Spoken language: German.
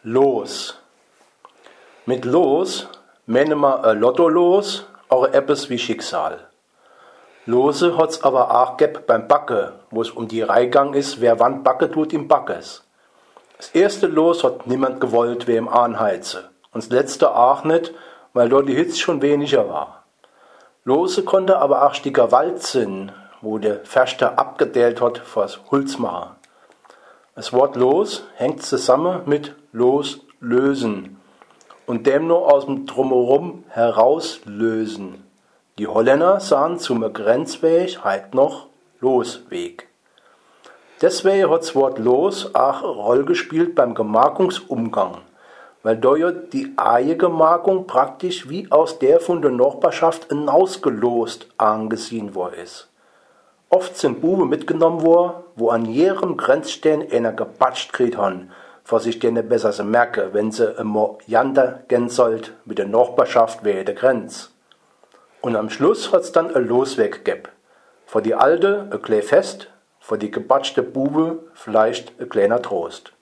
Los. Mit Los meinen wir ein Lottolos oder etwas wie Schicksal. Lose hat's aber auch geb beim Backe, wo es um die Reihe gegangen ist, wer wann Backe tut im Backes. Das erste Los hat niemand gewollt, wer im anheize. Und das letzte auch nicht, weil dort die Hitze schon weniger war. Lose konnte aber auch Sticker Wald sind, wo der Förster abgedeelt hat vors Holzmacher. Das Wort Los hängt zusammen mit loslösen und dem nur aus dem Drumherum herauslösen. Die Holländer sahen zum Grenzweg halt noch Losweg. Deswegen hat das Wort Los auch eine Rolle gespielt beim Gemarkungsumgang, weil da ja die eigene Gemarkung praktisch wie aus der von der Nachbarschaft hinausgelost angesehen worden ist. Oft sind Buben mitgenommen worden, wo an jedem Grenzstein einer gebatscht kriegt haben, vor sich denen besser sie merken, wenn sie immer Jander gehen sollt mit der Nachbarschaft wäre der Grenz. Und am Schluss hat's dann ein Losweg gegeben. Vor die Alte ein klein Fest, vor die gebatschte Bube vielleicht ein kleiner Trost.